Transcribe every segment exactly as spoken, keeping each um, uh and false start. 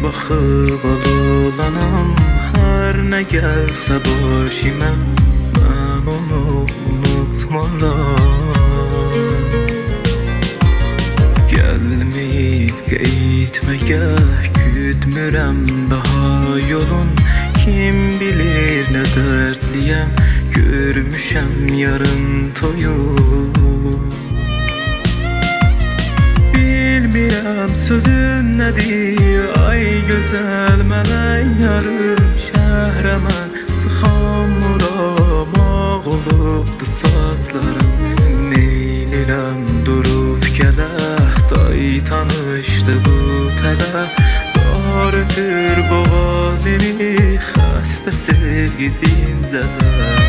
baxıb alılanam. Hər nə gəlsə başıma, mən onu unutmaram. Gəlməyib qeytməgə güdmürəm daha yolun. Kim bilir nə dərdliyəm, görmüşəm yarın toyu. Bilmirəm sözün nədir, ay gözəl mələk yarım. Şəhrəmə çıxamuram, ağ olubdu saçlarım. Neylirəm durub gələh, day tanışdı bu tələ. Dar ötür boğazını, xəstə sevgi dincələr.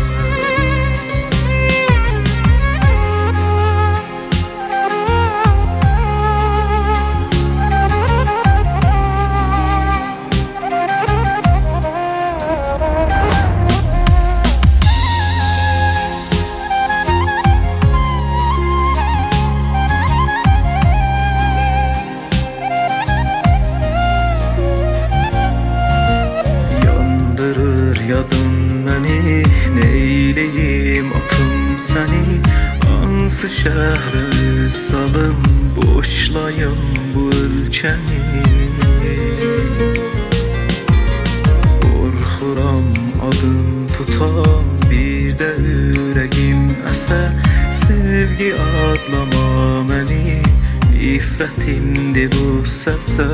Yadın məni, neyləyim atım səni. Hansı şəhrə üz salım, boşlayım bu ölkəni. Qorxuram adın tutam, bir də ürəyim əsə. Sevgi adlama məni, nifrətimdir bu səsə.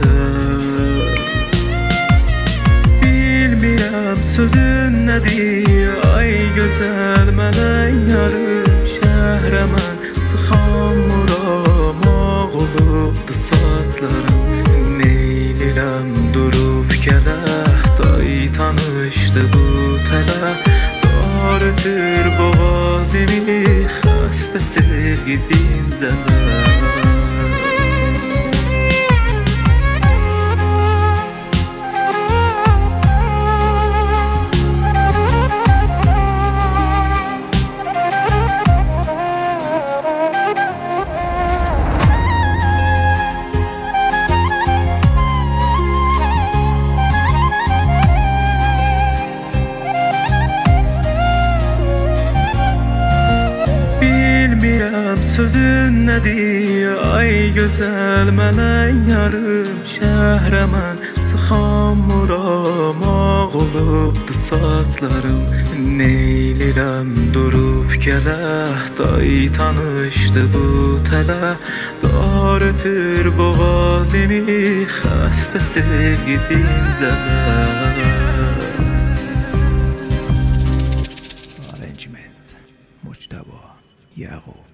Bilmirəm sözün nədir, ay gözəl mələk yarım. Şəhrəmə çıxamuram, ağ olubdu saçlarım. Neylirəm durub gələh, day tanışdı bu tələ. Dar ötür boğazını, xəstə sevgi dincələr. Bilmirəm sözün nədir, ay gözəl mələk yarım. Şəhrəmə çıxamuram, ağ olubdu saçlarım. Neylirəm durub gələh, day tanışdı bu tələ. Dar öpür boğazını, xəstə sevgi dincələr. Arrangement مجتبی یعقوب.